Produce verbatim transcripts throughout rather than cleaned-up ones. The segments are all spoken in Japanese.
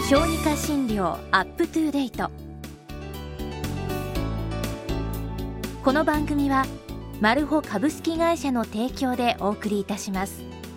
小児科診療アップトゥーデイト。この番組はマルホ株式会社の提供でお送りいたします。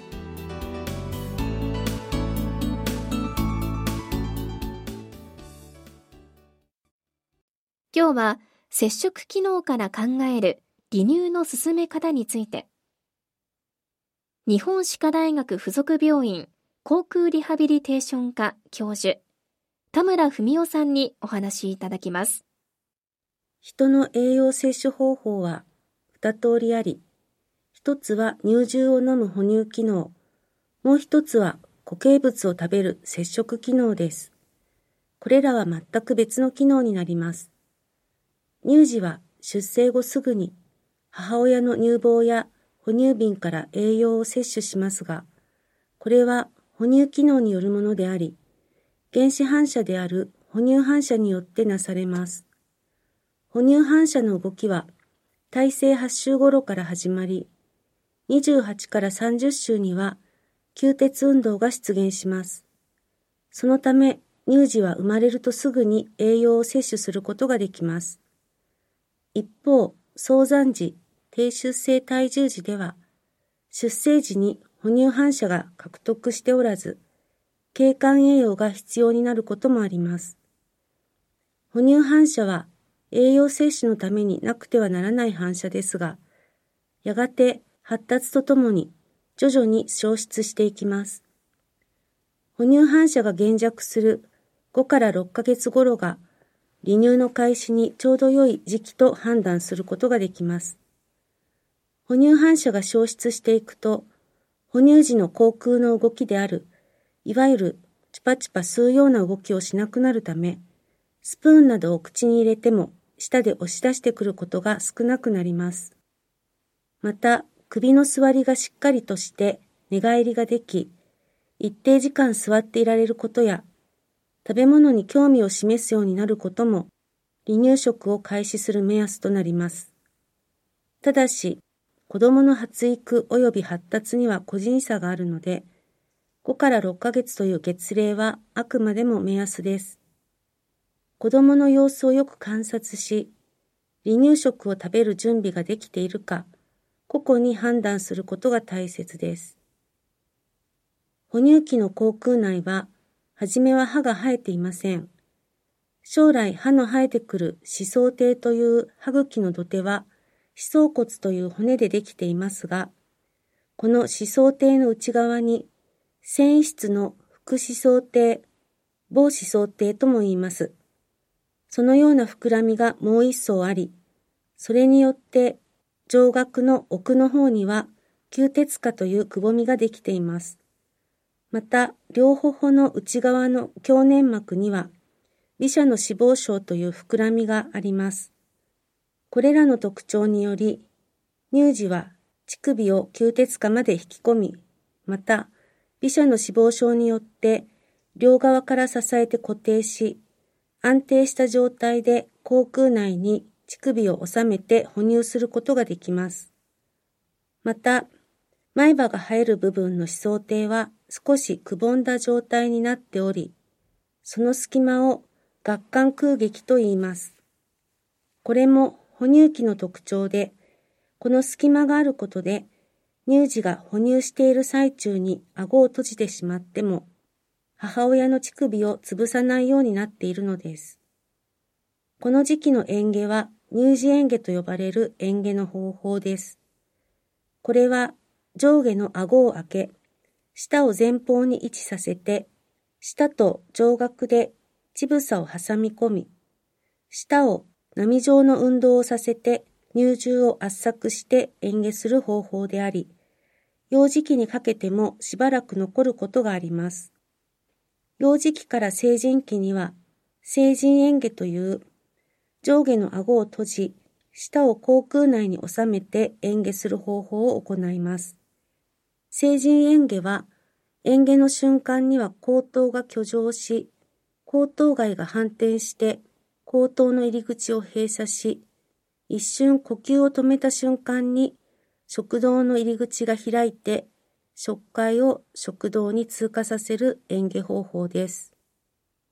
今日は摂食機能から考える離乳の進め方について、日本歯科大学附属病院口腔リハビリテーション科教授田村文夫さんにお話しいただきます。 人の栄養摂取方法は二通りあり、一つは乳汁を飲む哺乳機能、もう一つは固形物を食べる摂食機能です。これらは全く別の機能になります。乳児は出生後すぐに母親の乳房や哺乳瓶から栄養を摂取しますが、これは哺乳機能によるものであり、原始反射である哺乳反射によってなされます。哺乳反射の動きは胎生はち週頃から始まり、にじゅうはちからさんじゅっ週には吸鉄運動が出現します。そのため乳児は生まれるとすぐに栄養を摂取することができます。一方、早産児、低出生体重児では、出生時に哺乳反射が獲得しておらず、経管栄養が必要になることもあります。哺乳反射は栄養摂取のためになくてはならない反射ですが、やがて発達とともに徐々に消失していきます。哺乳反射が減弱するごからろっかげつ頃が離乳の開始にちょうど良い時期と判断することができます。哺乳反射が消失していくと、哺乳時の口腔の動きである、いわゆるチュパチュパ吸うような動きをしなくなるため、スプーンなどを口に入れても舌で押し出してくることが少なくなります。また、首の座りがしっかりとして寝返りができ、一定時間座っていられることや、食べ物に興味を示すようになることも、離乳食を開始する目安となります。ただし、子供の発育及び発達には個人差があるので、ごからろっかげつという月齢はあくまでも目安です。子供の様子をよく観察し、離乳食を食べる準備ができているか、個々に判断することが大切です。哺乳期の口腔内は、はじめは歯が生えていません。将来歯の生えてくる歯槽底という歯茎の土手は、歯槽骨という骨でできていますが、この歯槽底の内側に繊維質の副歯槽底、房歯槽底とも言います。そのような膨らみがもう一層あり、それによって上顎の奥の方には吸鉄管というくぼみができています。また、両頬の内側の強粘膜には微細の脂肪層という膨らみがあります。これらの特徴により、乳児は乳首を吸鉄管まで引き込み、また、微細の脂肪層によって両側から支えて固定し、安定した状態で口腔内に乳首を収めて哺乳することができます。また、前歯が生える部分の歯槽底は少しくぼんだ状態になっており、その隙間を顎関空隙と言います。これも哺乳期の特徴で、この隙間があることで、乳児が哺乳している最中に顎を閉じてしまっても、母親の乳首を潰さないようになっているのです。この時期の嚥下は乳児嚥下と呼ばれる嚥下の方法です。これは上下の顎を開け、舌を前方に位置させて、舌と上顎で乳房を挟み込み、舌を波状の運動をさせて乳汁を圧搾して嚥下する方法であり、幼児期にかけてもしばらく残ることがあります。幼児期から成人期には、成人嚥下という上下の顎を閉じ、舌を口腔内に収めて嚥下する方法を行います。成人嚥下は、嚥下の瞬間には口頭が挙上し、口頭蓋が反転して口頭の入り口を閉鎖し、一瞬呼吸を止めた瞬間に食道の入り口が開いて食塊を食道に通過させる嚥下方法です。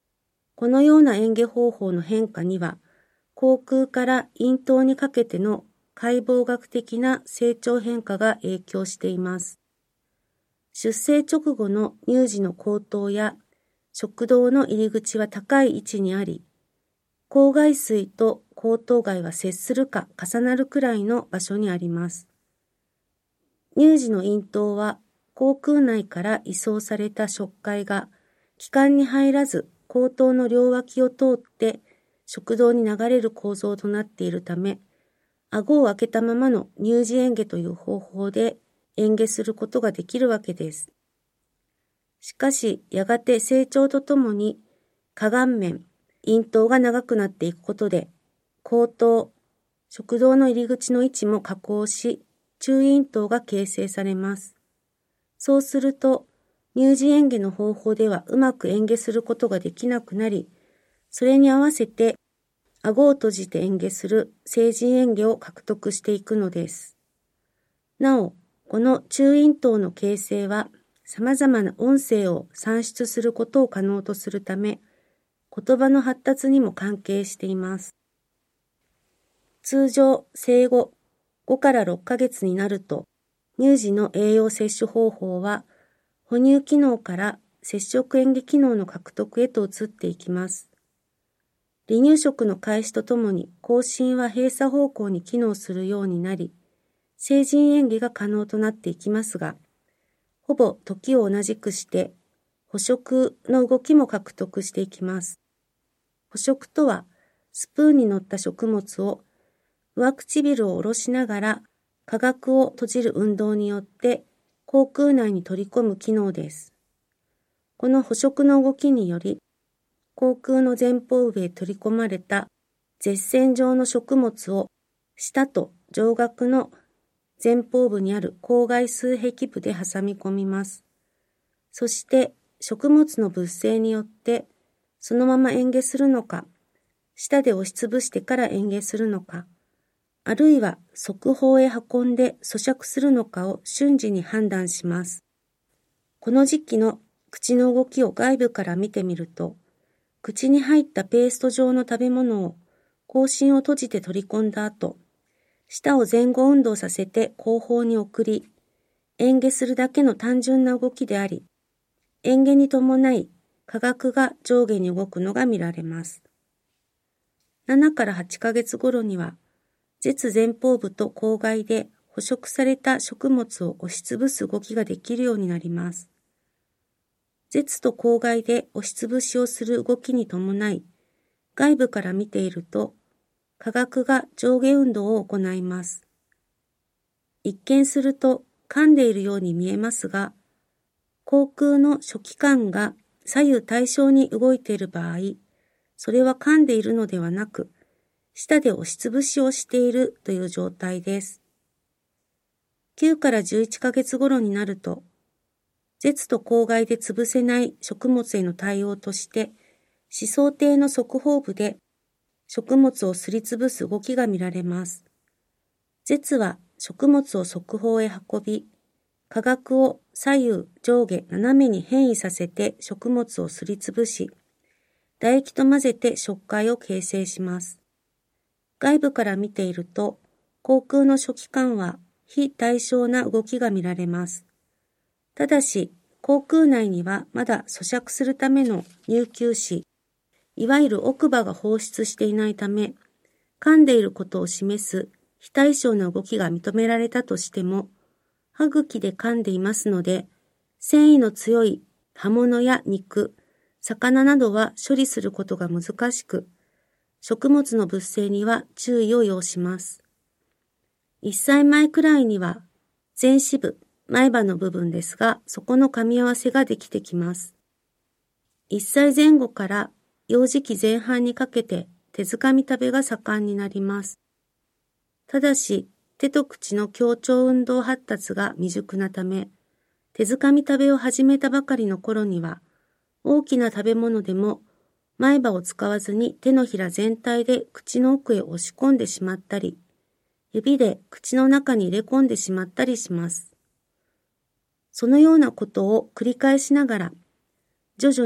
このような嚥下方法の変化には、口腔から咽頭にかけての解剖学的な成長変化が影響しています。出生直後の乳児の口頭や食道の入り口は高い位置にあり、口外水と口頭外は接するか重なるくらいの場所にあります。乳児の咽頭は口腔内から移送された食塊が気管に入らず口頭の両脇を通って食道に流れる構造となっているため、顎を開けたままの乳児嚥下という方法で嚥下することができるわけです。しかし、やがて成長とともに、下顔面、咽頭が長くなっていくことで、口頭、食道の入り口の位置も下降し、中咽頭が形成されます。そうすると、乳児嚥下の方法ではうまく嚥下することができなくなり、それに合わせて、顎を閉じて嚥下する成人嚥下を獲得していくのです。なお、この中咽頭の形成は、様々な音声を産出することを可能とするため、言葉の発達にも関係しています。通常、生後ごからろっかげつになると、乳児の栄養摂取方法は、哺乳機能から摂食嚥下機能の獲得へと移っていきます。離乳食の開始とともに、口唇は閉鎖方向に機能するようになり、成人嚥下が可能となっていきますが、ほぼ時を同じくして、捕食の動きも獲得していきます。捕食とは、スプーンに乗った食物を上唇を下ろしながら下顎を閉じる運動によって口腔内に取り込む機能です。この捕食の動きにより、口腔の前方部へ取り込まれた舌線状の食物を舌と上顎の前方部にある口外数壁部で挟み込みます。そして食物の物性によってそのまま嚥下するのか、舌で押しつぶしてから嚥下するのか、あるいは側方へ運んで咀嚼するのかを瞬時に判断します。この時期の口の動きを外部から見てみると、口に入ったペースト状の食べ物を口唇を閉じて取り込んだ後、舌を前後運動させて後方に送り、嚥下するだけの単純な動きであり、嚥下に伴い下顎が上下に動くのが見られます。ななからはちかげつ頃には、舌前方部と口外で捕食された食物を押しつぶす動きができるようになります。舌と口外で押しつぶしをする動きに伴い、外部から見ていると、下顎が上下運動を行います。一見すると噛んでいるように見えますが、口腔の初期間が左右対称に動いている場合、それは噛んでいるのではなく、舌で押しつぶしをしているという状態です。きゅうからじゅういっかげつ頃になると、舌と口外で潰せない食物への対応として、歯槽底の側方部で食物をすりつぶす動きが見られます。舌は食物を側方へ運び、下顎を左右上下斜めに変異させて食物をすりつぶし、唾液と混ぜて食塊を形成します。外部から見ていると、口腔の初期間は非対称な動きが見られます。ただし、口腔内にはまだ咀嚼するための乳臼歯、いわゆる奥歯が放出していないため、噛んでいることを示す非対称な動きが認められたとしても、歯茎で噛んでいますので、繊維の強い刃物や肉、魚などは処理することが難しく、食物の物性には注意を要します。いっさいまえくらいには、前歯部、前歯の部分ですが、そこの噛み合わせができてきます。いっさいぜん後から幼児期前半にかけて手づかみ食べが盛んになります。ただし、手と口の協調運動発達が未熟なため、手づかみ食べを始めたばかりの頃には、大きな食べ物でも前歯を使わずに手のひら全体で口の奥へ押し込んでしまったり、指で口の中に入れ込んでしまったりします。そのようなことを繰り返しながら、徐々に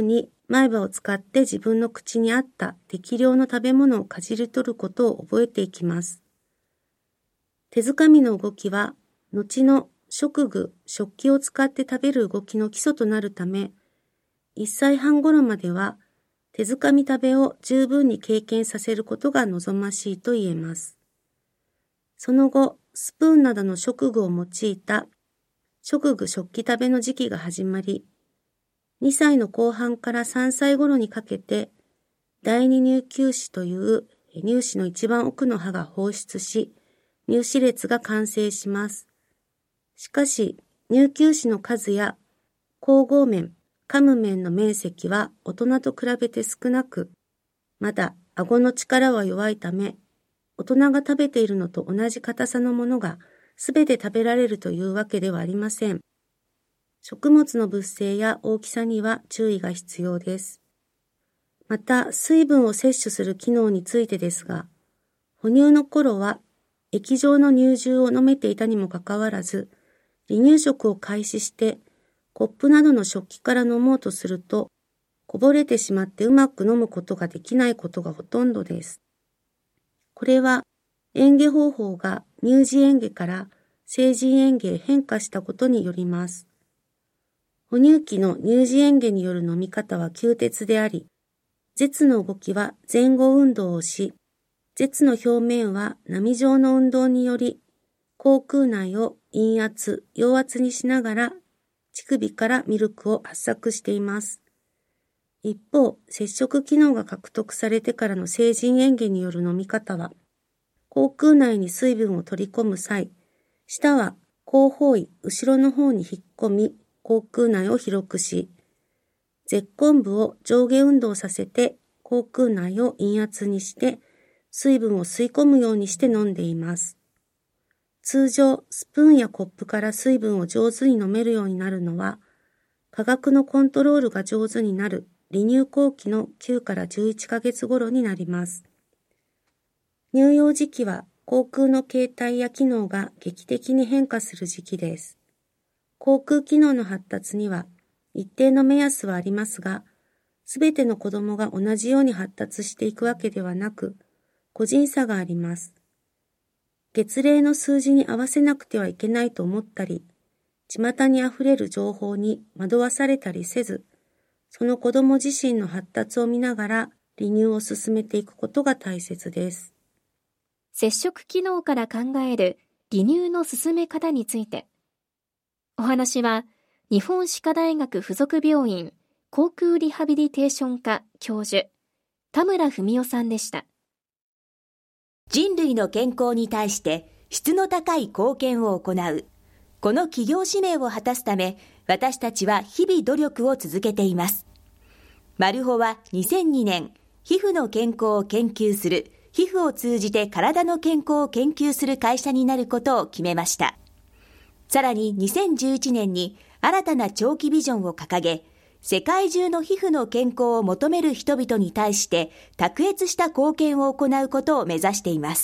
前歯を使って自分の口に合った適量の食べ物をかじり取ることを覚えていきます。手づかみの動きは、後の食具、食器を使って食べる動きの基礎となるため、いっさいはん頃までは手づかみ食べを十分に経験させることが望ましいと言えます。その後、スプーンなどの食具を用いた食具食器食べの時期が始まり、にさいの後半からさんさい頃にかけて、第二乳臼歯という乳歯の一番奥の歯が放出し、乳歯列が完成します。しかし、乳臼歯の数や咬合面、噛む面の面積は大人と比べて少なく、まだ顎の力は弱いため、大人が食べているのと同じ硬さのものがすべて食べられるというわけではありません。食物の物性や大きさには注意が必要です。また、水分を摂取する機能についてですが、哺乳の頃は液状の乳汁を飲めていたにもかかわらず、離乳食を開始してコップなどの食器から飲もうとすると、こぼれてしまってうまく飲むことができないことがほとんどです。これは、嚥下方法が乳児嚥下から成人嚥下へ変化したことによります。哺乳期の乳児嚥下による飲み方は吸鉄であり、舌の動きは前後運動をし、舌の表面は波状の運動により、口腔内を陰圧、陽圧にしながら、乳首からミルクを圧搾しています。一方、摂食機能が獲得されてからの成人嚥下による飲み方は、口腔内に水分を取り込む際、舌は後方位、後ろの方に引っ込み、口腔内を広くし、舌根部を上下運動させて、口腔内を陰圧にして、水分を吸い込むようにして飲んでいます。通常、スプーンやコップから水分を上手に飲めるようになるのは、化学のコントロールが上手になる離乳後期のきゅうからじゅういっかげつ頃になります。乳幼児期は口腔の形態や機能が劇的に変化する時期です。口腔機能の発達には一定の目安はありますが、すべての子供が同じように発達していくわけではなく、個人差があります。月齢の数字に合わせなくてはいけないと思ったり、巷にあふれる情報に惑わされたりせず、その子供自身の発達を見ながら離乳を進めていくことが大切です。 摂食機能から考える離乳の進め方について、お話は日本歯科大学附属病院口腔リハビリテーション科教授田村文夫さんでした。 人類の健康に対して質の高い貢献を行う、この企業使命を果たすため、私たちは日々努力を続けています。マルホはにせんにねん、皮膚の健康を研究する、皮膚を通じて体の健康を研究する会社になることを決めました。さらににせんじゅういちねんに新たな長期ビジョンを掲げ、世界中の皮膚の健康を求める人々に対して卓越した貢献を行うことを目指しています。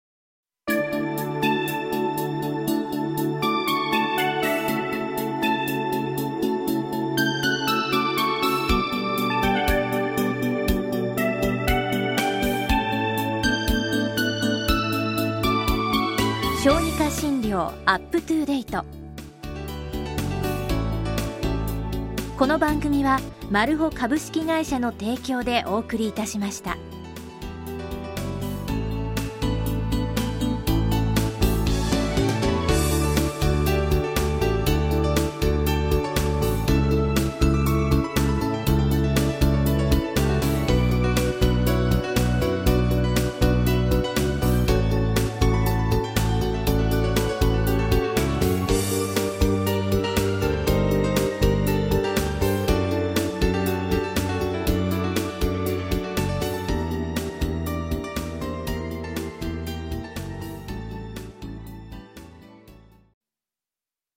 小児科診療アップトゥーデイト。この番組はマルホ株式会社の提供でお送りいたしました。